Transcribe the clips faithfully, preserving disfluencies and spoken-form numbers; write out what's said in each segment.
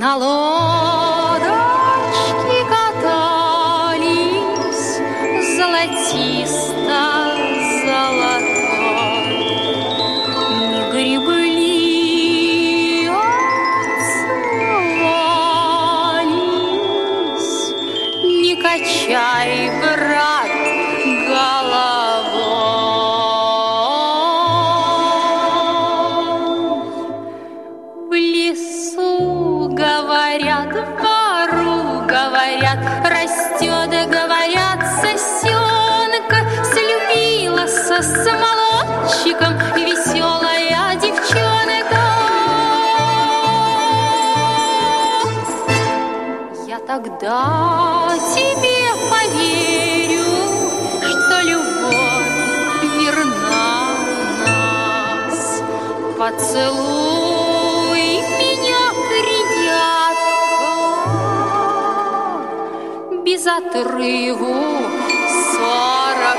на лодочке катались золотисто-золотой. Не гребли, отцевались, не качай, брат, головой. В лесу, говорят, в пару, говорят, растет, говорят, сосенка, слюбилась с молодчиком веселая девчонка. Я тогда тебе поверю, что любовь верна нас. Поцелуй меня, грядятка, без отрыву сорок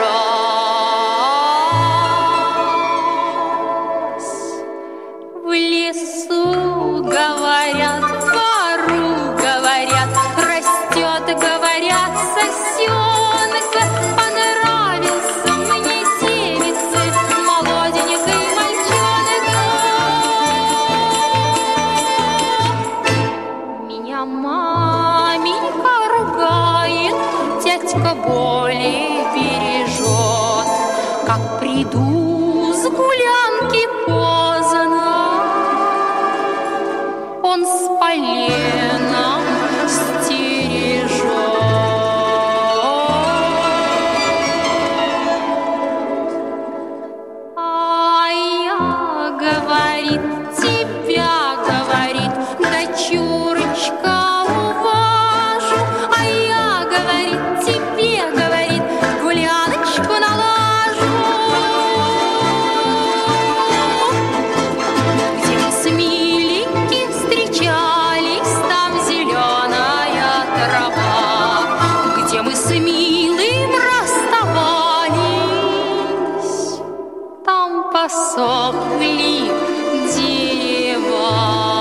раз. В лесу, говорят, в пару, говорят, растет, говорят, сосенка. Понравился мне девице молоденькой мальчонка. Меня маменька ругает, дядька более бережет. Как приду с гулянки поздно, он с поленом стережет. А я, говорит, тебя, говорит, дочурочка, уважу. А я, говорит, тебе, говорит, гуляночку налажу. Где мы с миленьким встречались, там зеленая трава. Где мы с милым расставались, там посохли дерева.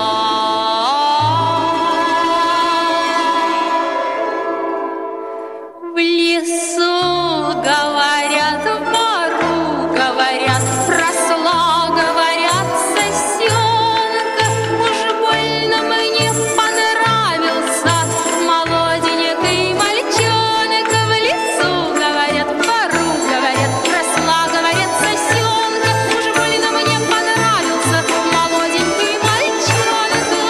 В лесу, говорят, в пару, говорят, росла, говорят, сосенка. Уж больно мне понравился молоденький мальчонка. В лесу, говорят, в пару, говорят, росла, говорят, сосенка. Уж больно мне понравился молоденький мальчонка.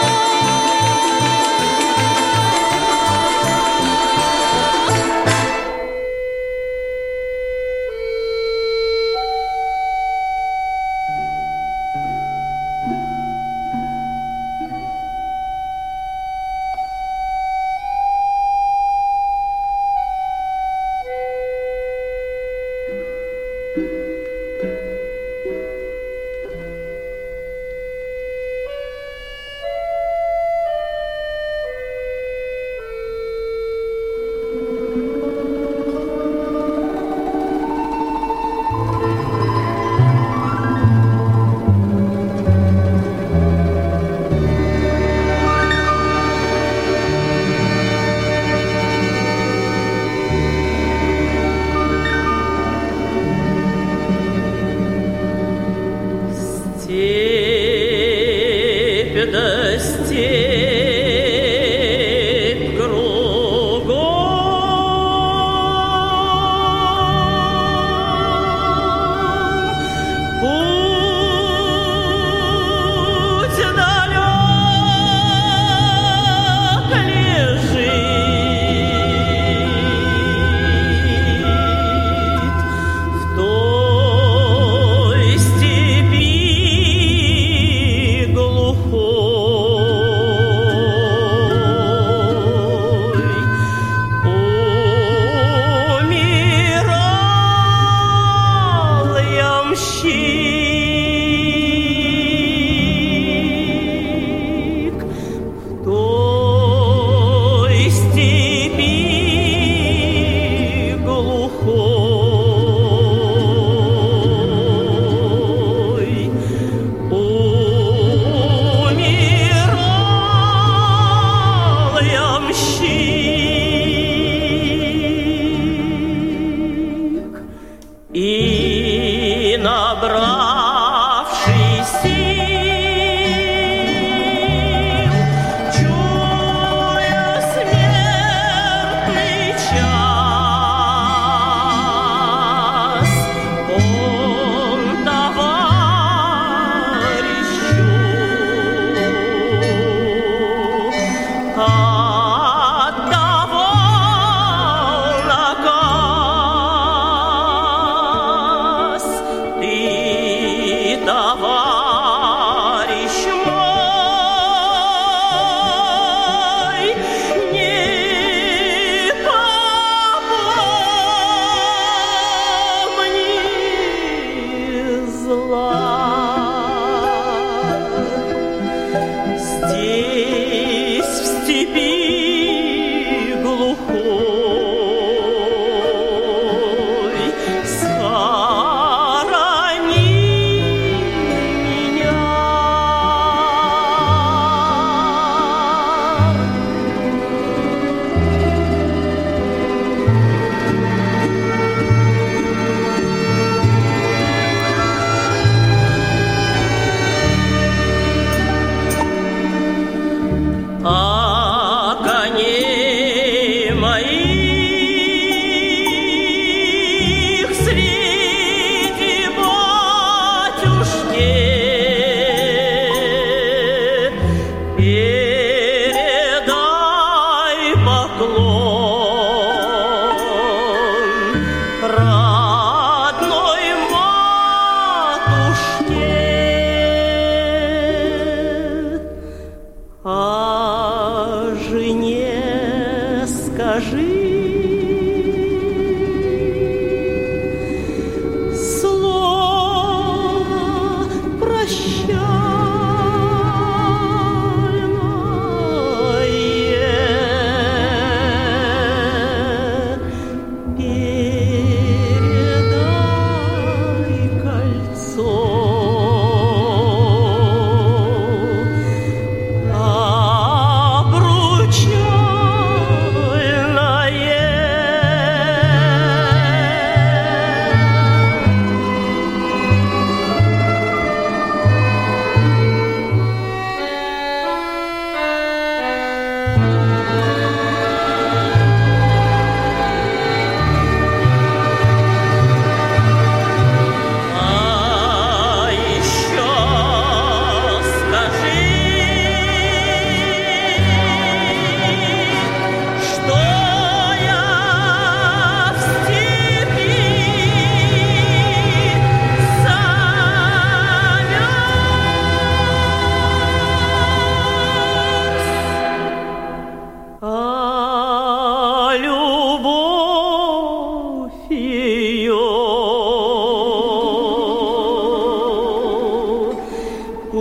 Степь да степь кругом, путь далек лежит в той степи глухой.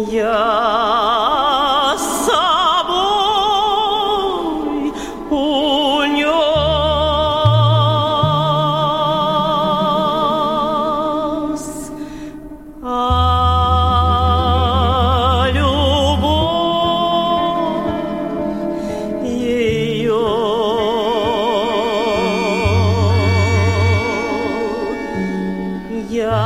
я с собой унес, а любовь ее я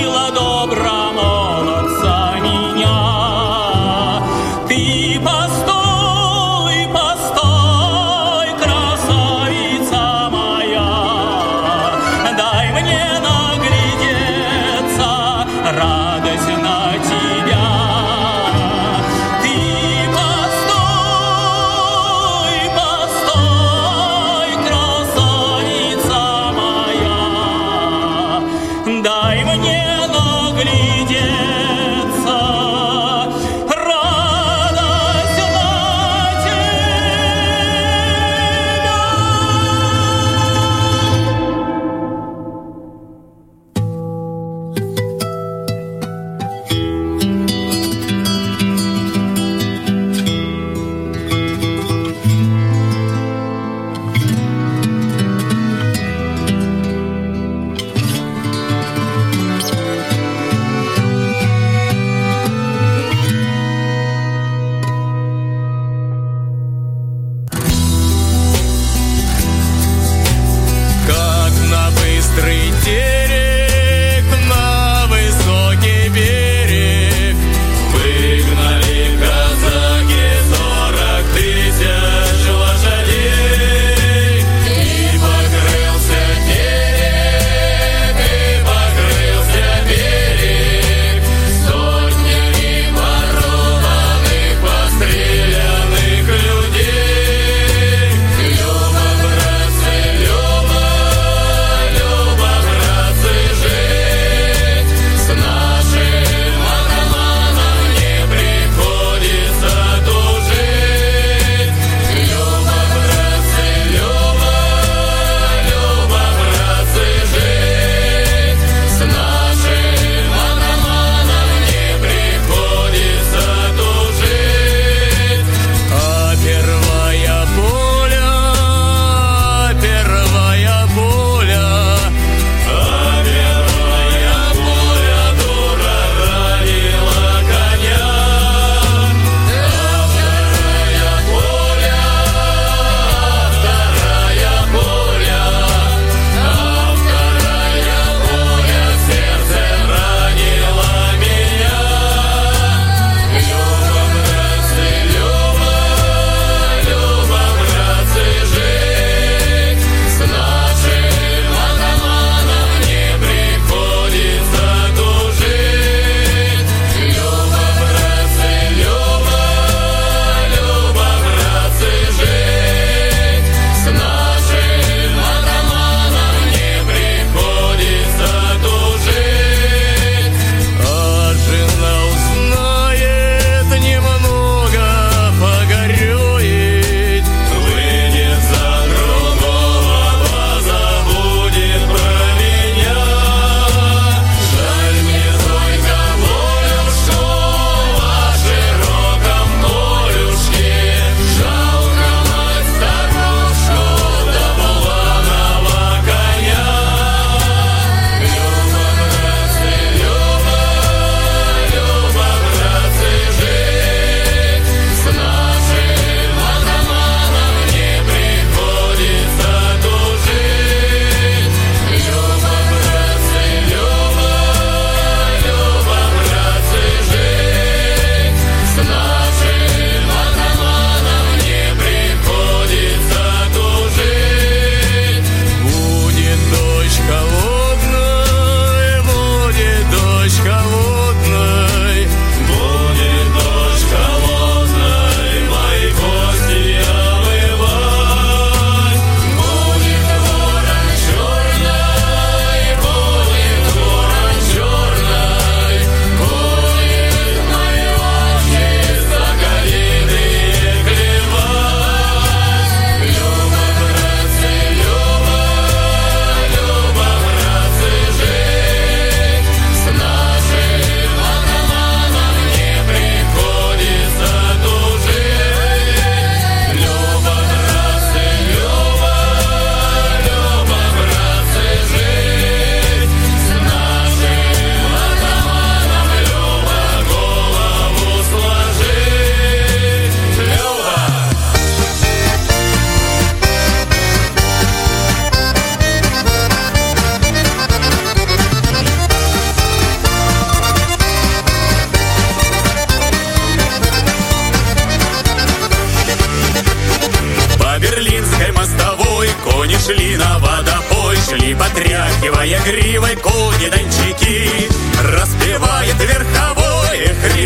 Постой!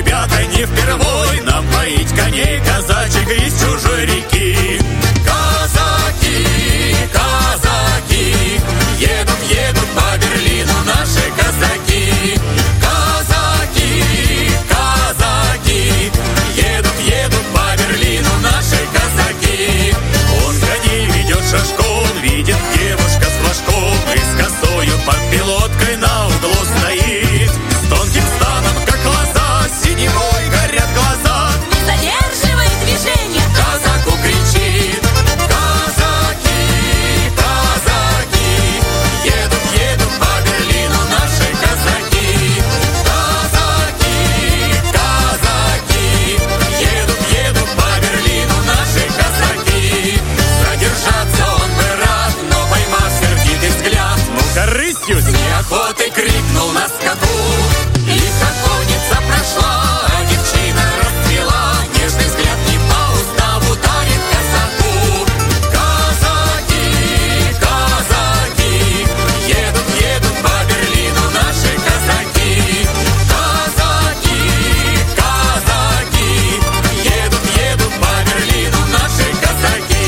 ребята, не впервой нам поить коней казачек из чужой реки. Казаки, казаки, едут, едут по Берлину наши казаки. Казаки, казаки, едут, едут по Берлину наши казаки. Он коней ведет шашком, видит девушка с флажком, и с косою под пилоткой на углу стоит. С тонким станом, как глаза, синевой горят глаза. Не задерживай движение, Казаку кричит. Казаки, казаки, едут, едут по Берлину наши казаки. Казаки, казаки, едут, едут по Берлину наши казаки. Задержаться он бы рад, но поймав сердитый взгляд, ну-ка рысью с неохотой крикнул на скаку. Лихо конница прошла, а девчина расцвела, нежный взгляд не по уставу дарит казаку. Казаки, казаки, едут, едут по Берлину наши казаки. Казаки, казаки, едут, едут по Берлину наши казаки.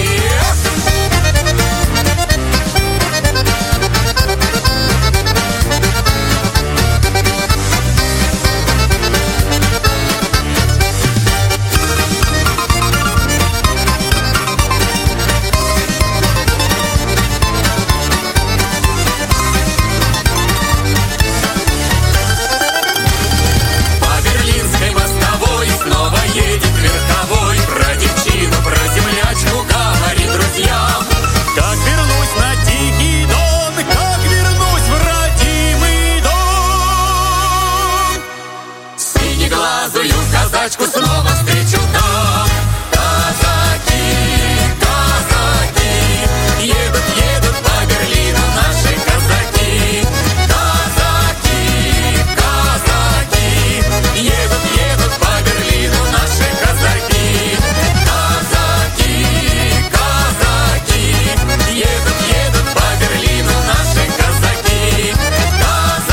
По Берлинской мостовой снова едет верховой. Про девчину, про землячку говорит друзьям. Как вернусь на Тихий Дон, как вернусь в родимый дом, синеглазую казачку снова встречу там. Казаки, казаки, едут, едут по Берлину наши казаки. Казаки, казаки, едут, едут по Берлину наши казаки. Казаки, казаки, едут, едут по Берлину наши казаки.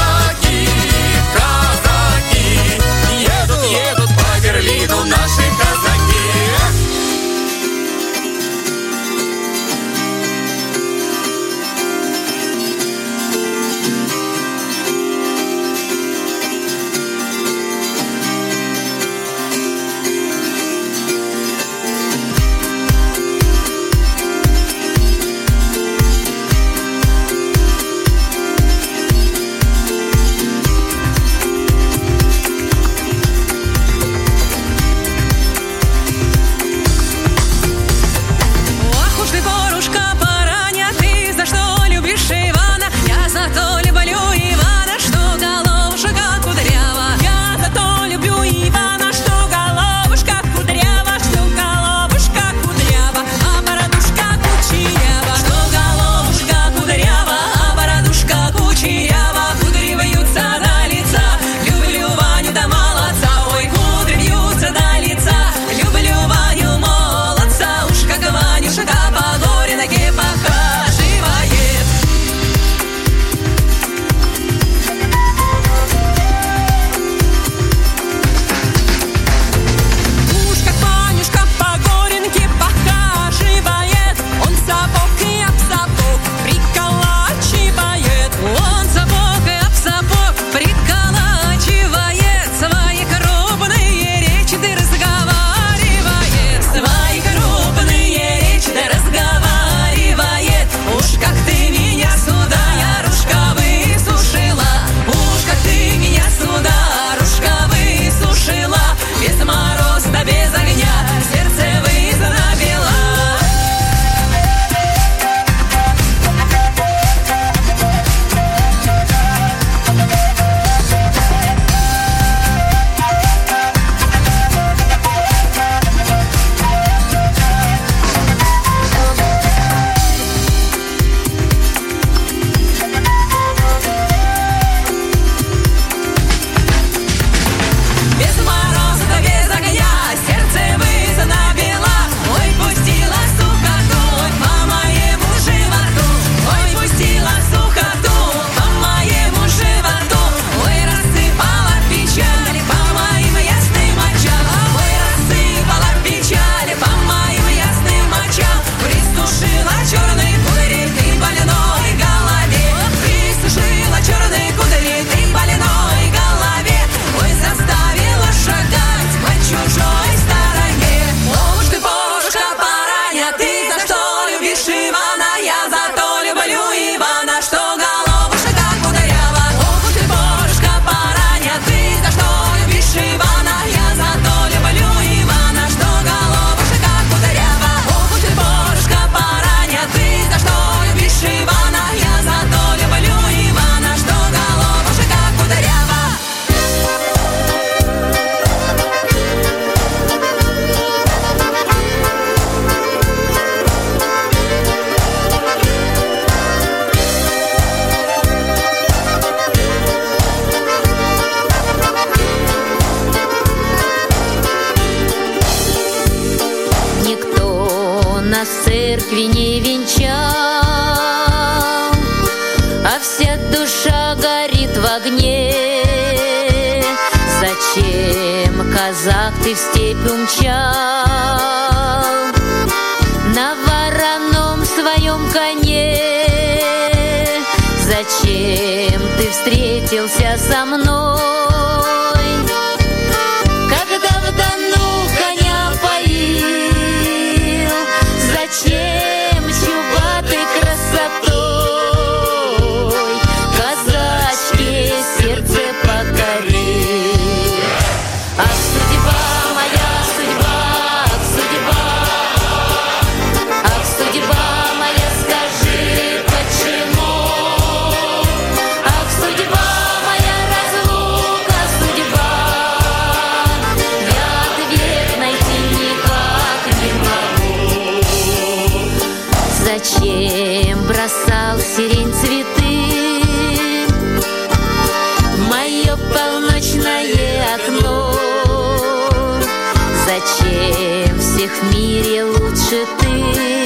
Казаки, казаки, едут, едут по Берлину наши казаки. казак, ты в степь умчал на вороном своем коне. Зачем ты встретился со мной, когда в Дону коня поил? Зачем чубатой красотой казачье сердце покорил? Ах, судьба моя, судьба, ах, судьба, ах, судьба моя, скажи, почему? Ах, судьба моя, разлука, судьба, я ответ найти никак не могу. Зачем бросал сирень цветы в мое полночное окно? Зачем всех в мире лучше ты,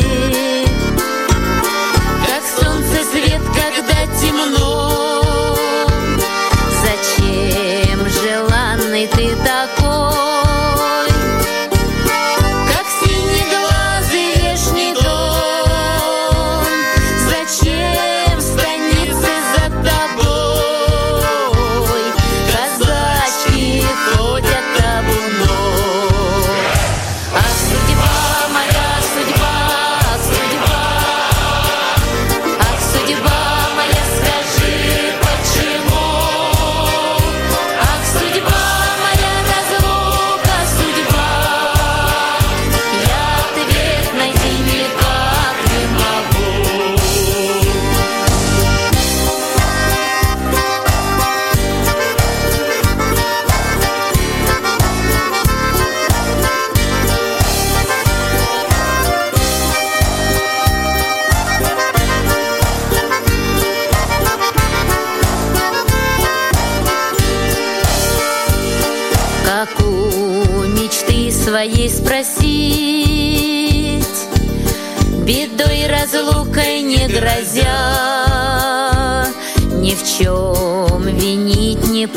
как солнце свет, когда темно? Зачем желанный ты такой, как синеглазый вешний дом? Зачем в станице за тобой казачки ходят табуном? Ах, судьба моя, судьба, ах, судьба, ах, судьба моя, скажи, почему? Ах, судьба моя, разлука, судьба, я ответ найти никак не могу. Как у мечты своей спросить, бедой разлукой не грозя, ни в чем винить, не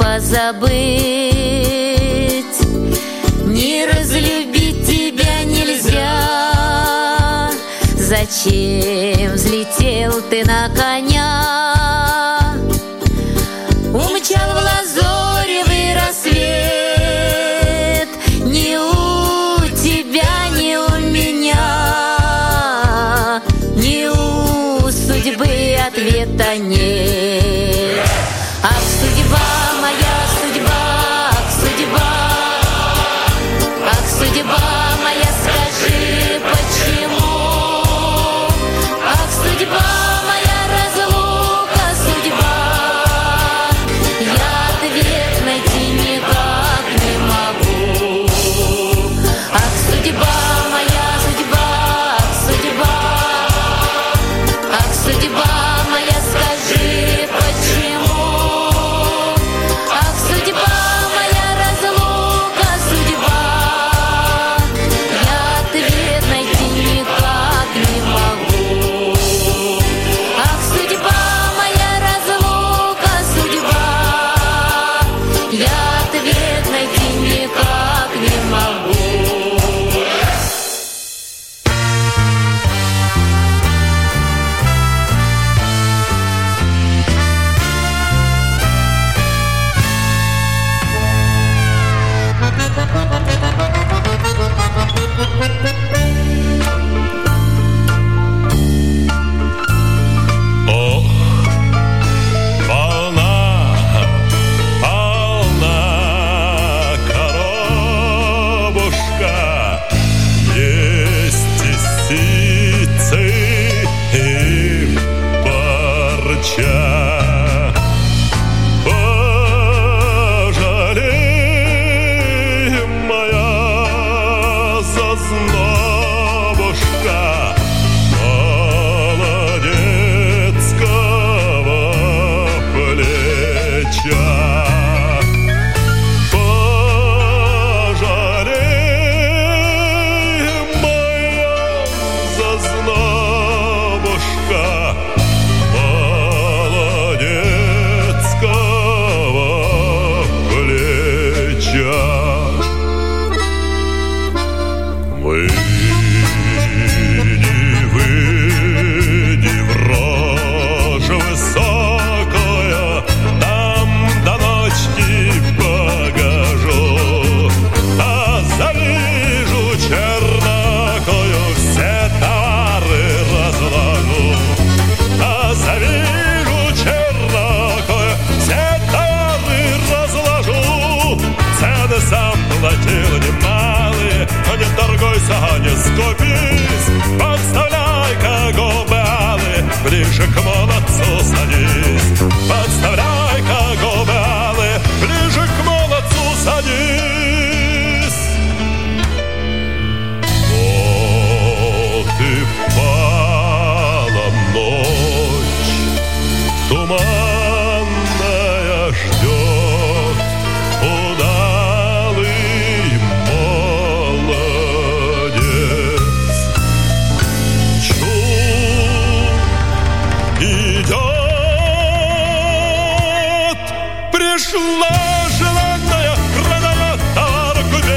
позабыть, не разлюбить тебя нельзя. Зачем взлетел ты на коня, умчал в лазоревый рассвет? Ни у тебя, ни у меня, ни у судьбы ответа нет. Ах, судьба моя, судьба, ах, судьба, ах, судьба моя, скажи, почему? Ах, судьба моя, разлука, судьба, я ответ найти никак не могу. Ах, судьба моя, судьба, ах, судьба, ах, судьба моя, скажи, почему? платил немалые. Не торгуйся, не скупись, подставляй-ка губы алые, ближе к молодцу садись. Подставляй-ка губы алые, ближе к молодцу садись. Вот и пала ночь, туманная ждет удалый молодец. Чур идет, пришла желанная, продает товар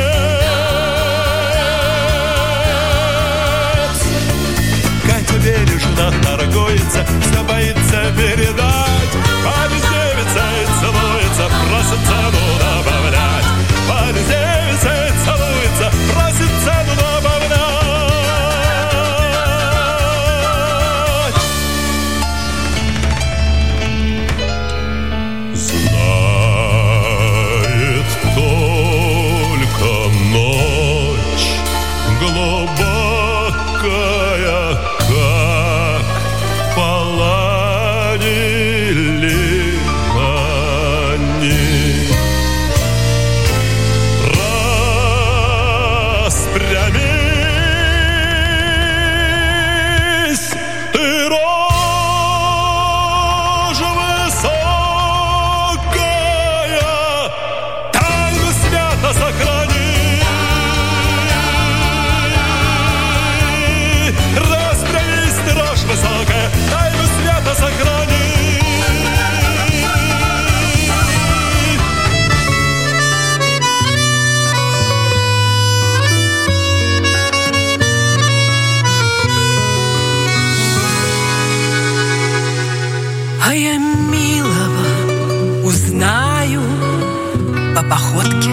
купец. Катя бережно торгуется, все боится передать. Парень девица и целуется, просит цену добавлять. Парень девица и целуется, просит цену добавлять. Знает только ночь глубокая, как поладили они. Распрямись, ты рожа высокая, тайну свято сохрани. Распрямись, ты рожа высокая, тайну свято сохрани. А я милого узнаю по походке.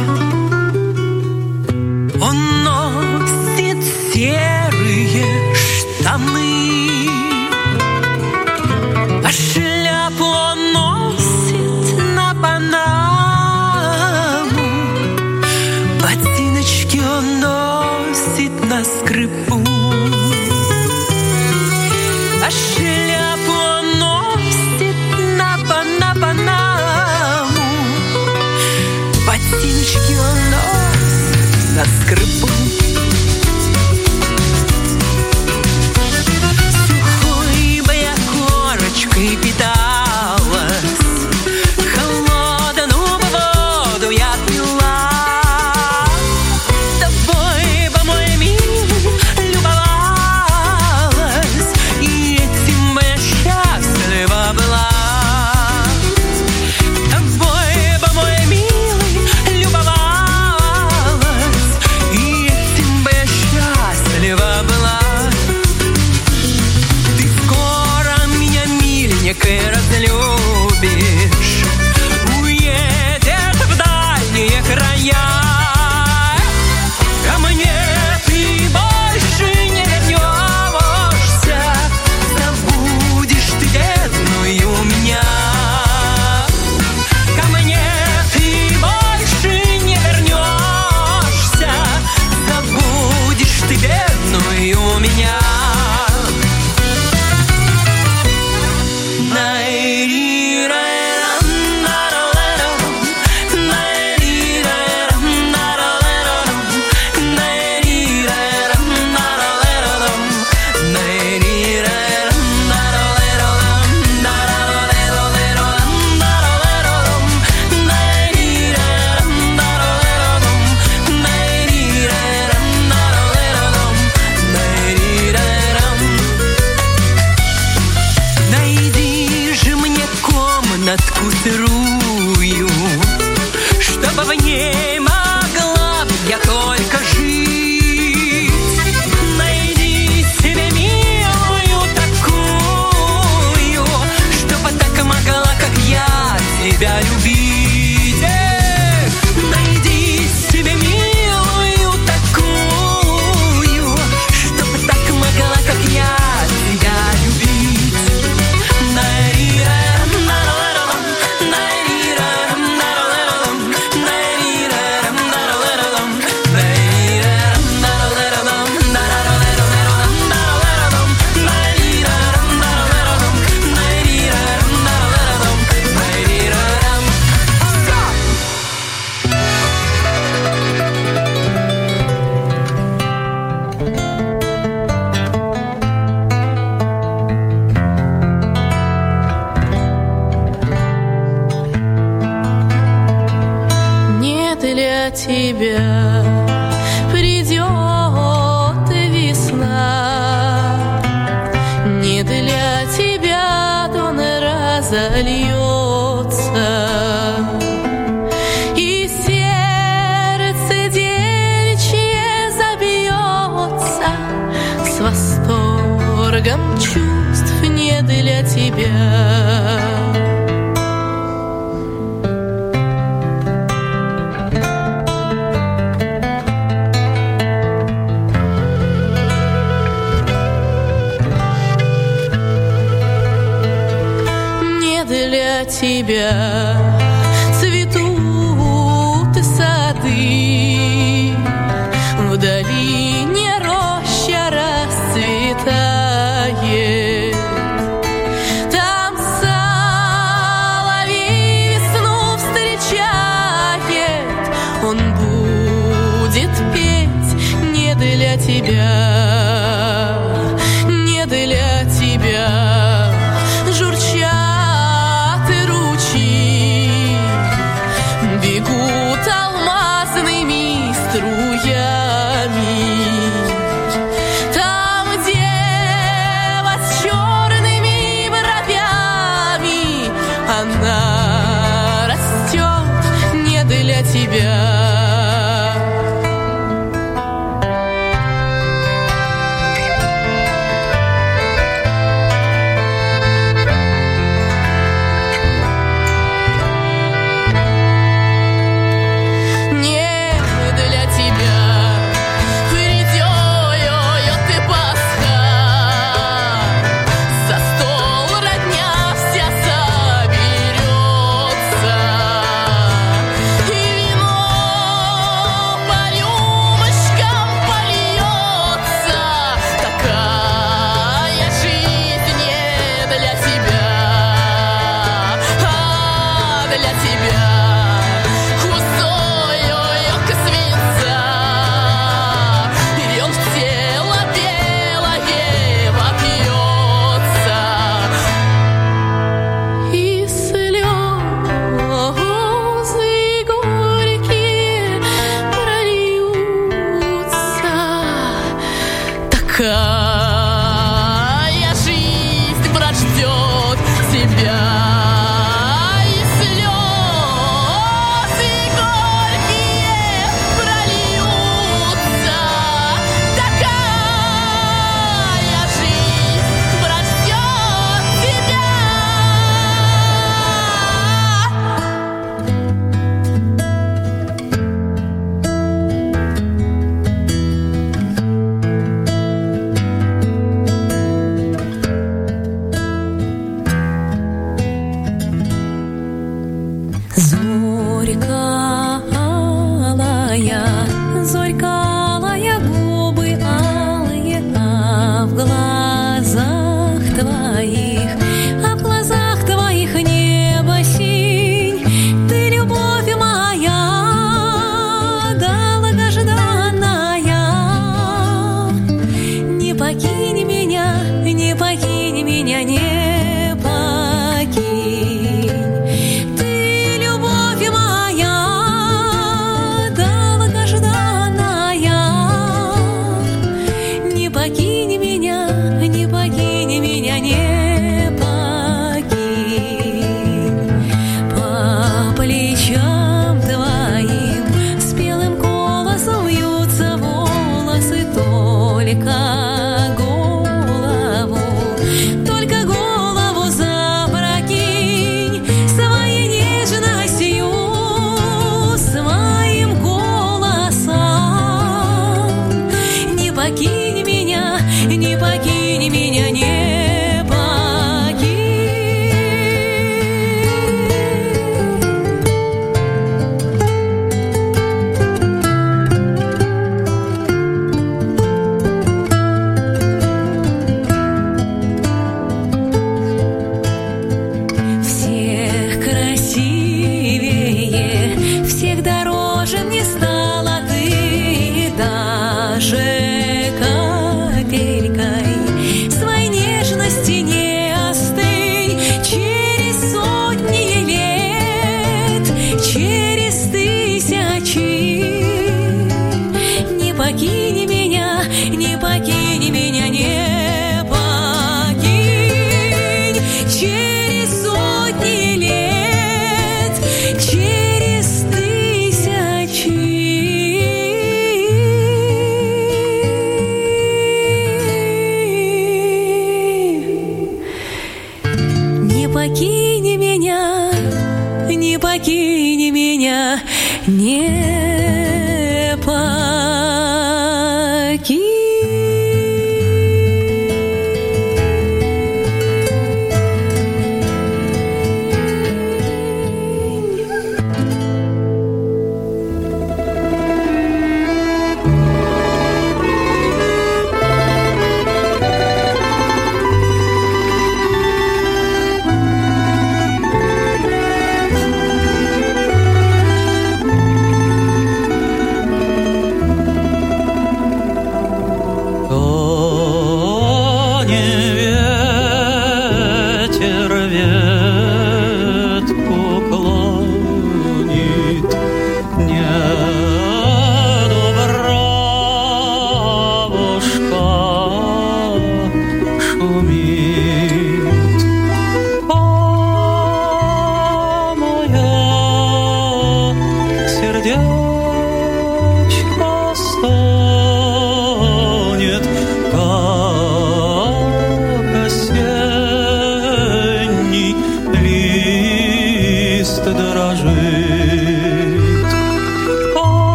Он носит серые штаны, а шляпу он носит на панаму, ботиночки он носит на скрипу, а шляпу он носит на пана- панаму, ботиночки он носит на скрипу. Сухой бы я корочкой питалась, холодную бы воду я пила. Тобой бы, мой милый, торгом чувств не для тебя. Для тебя цветут и сады, в долине роща расцветает. Там соловей весну встречает, он будет петь не для тебя, не для тебя. Журчат бегут алмазными струями. Там дева с черными бровями, она растет не для тебя. Какая жизнь, брат, ждет тебя. И слезы горькие прольются. Такая жизнь, брат, ждет тебя.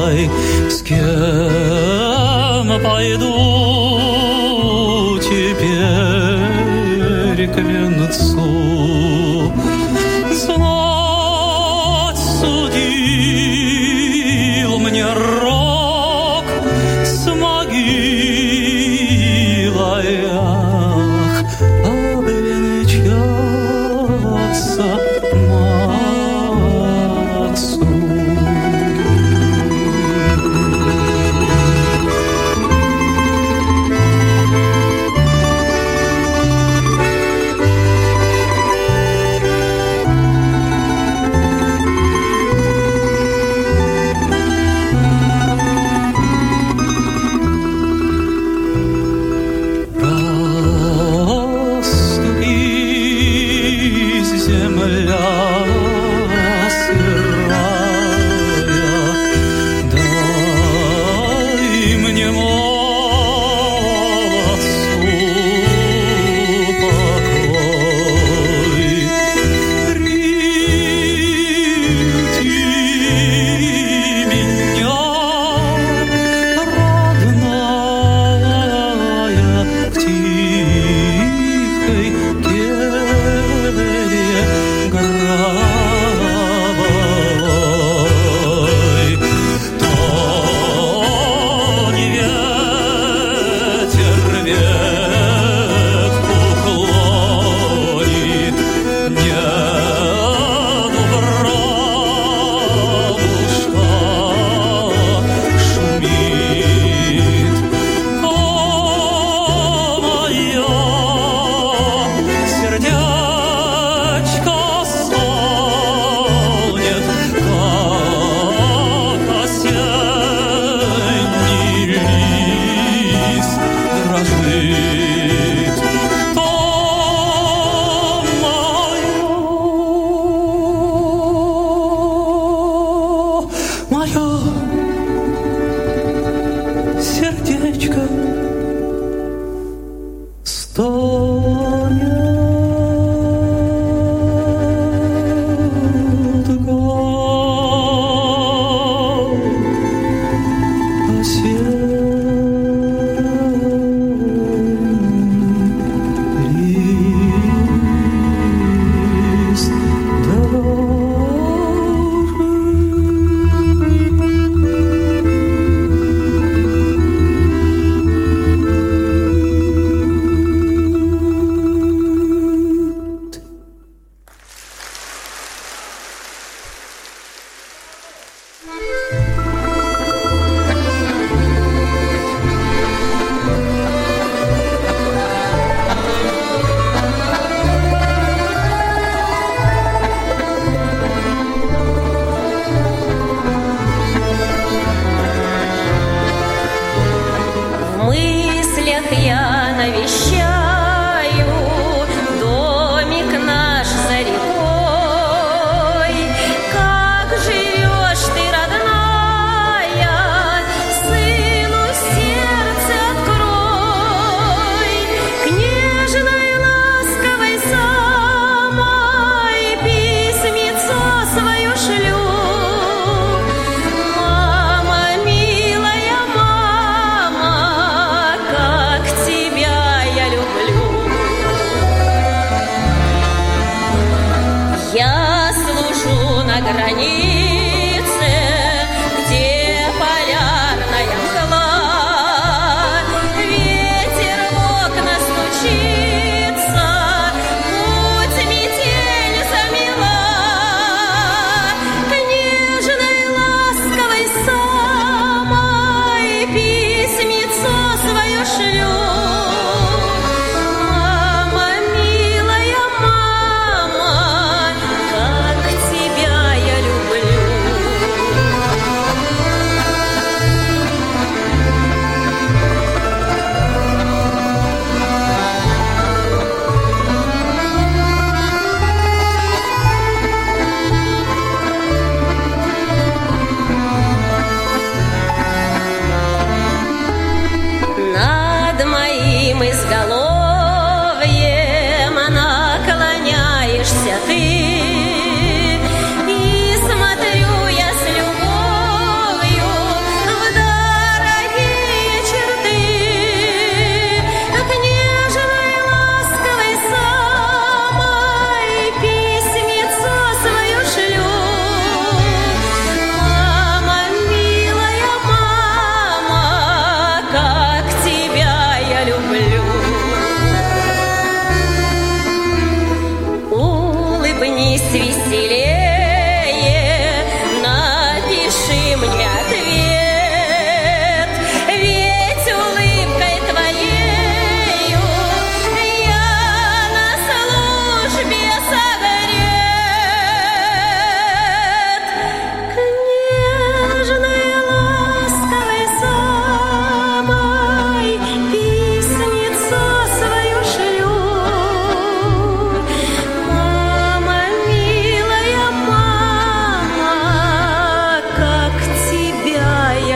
милой, с кем пойду теперь к венцу. Знать судил мне рок с могилой, ах, обвенчаться Максу.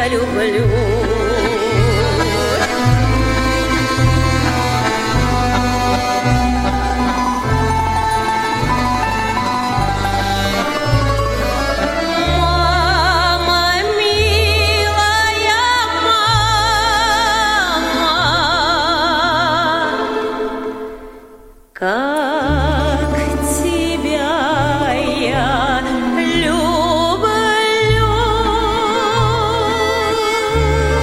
тебя люблю. Как тебя я люблю.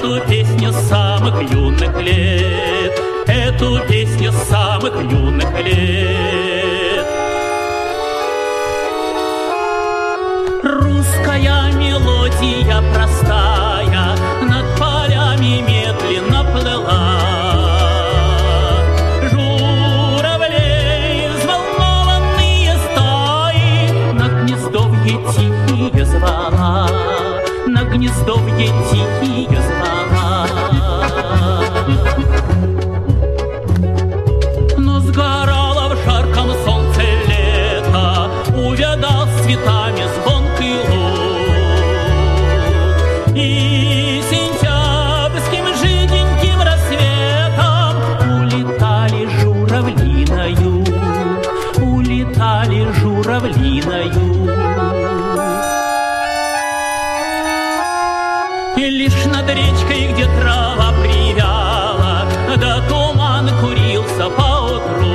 эту песню с самых юных лет, эту песню с самых юных лет. Русская мелодия простая над полями медленно плыла. Журавлей взволнованные стаи на гнездовье тихие звала, на гнездовье тихие звала. Но сгорало в жарком солнце лето, увядал с цветами звонкий луг. И сентябрьским жиденьким рассветом улетали журавли на юг, улетали журавли на юг. И лишь над речкой, где трава привяла, да туман курился поутру,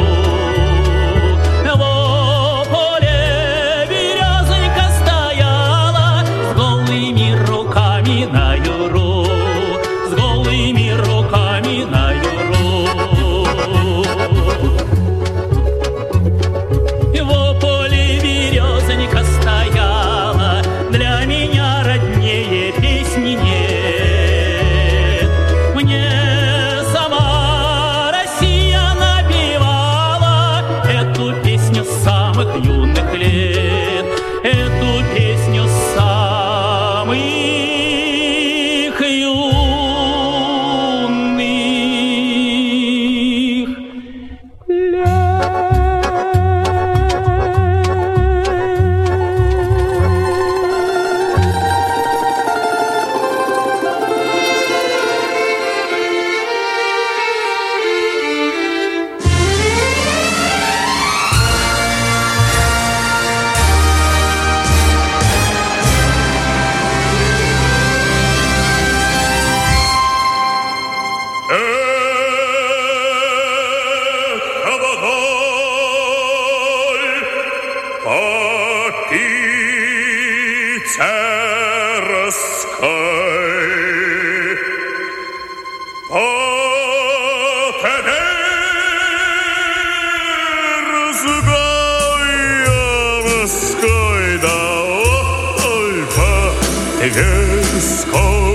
во поле березонька стояла с голыми руками на юру, с голыми руками на юру. Во поле березонька стояла, для меня роднее песни нет. Мне сама Россия напевала эту песню с самых юных лет, эту песню с самых юных лет. Тверской